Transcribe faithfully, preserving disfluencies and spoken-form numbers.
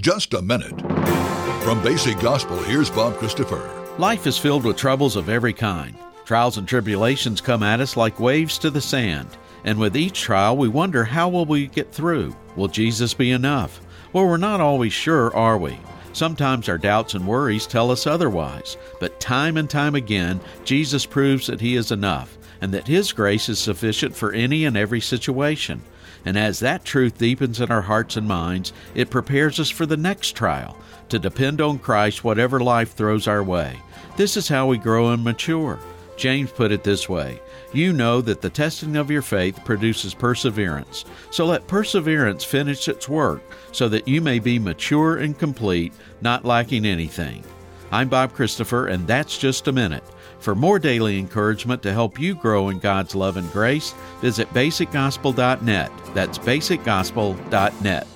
just a minute. From Basic Gospel, here's Bob Christopher. Life is filled with troubles of every kind. Trials and tribulations come at us like waves to the sand. And with each trial, we wonder, how will we get through? Will Jesus be enough? Well, we're not always sure, are we? Sometimes our doubts and worries tell us otherwise. But time and time again, Jesus proves that He is enough, and that His grace is sufficient for any and every situation. And as that truth deepens in our hearts and minds, it prepares us for the next trial, to depend on Christ whatever life throws our way. This is how we grow and mature. James put it this way: you know that the testing of your faith produces perseverance. So let perseverance finish its work, so that you may be mature and complete, not lacking anything. I'm Bob Christopher, and that's Just a Minute. For more daily encouragement to help you grow in God's love and grace, visit basic gospel dot net. That's basic gospel dot net.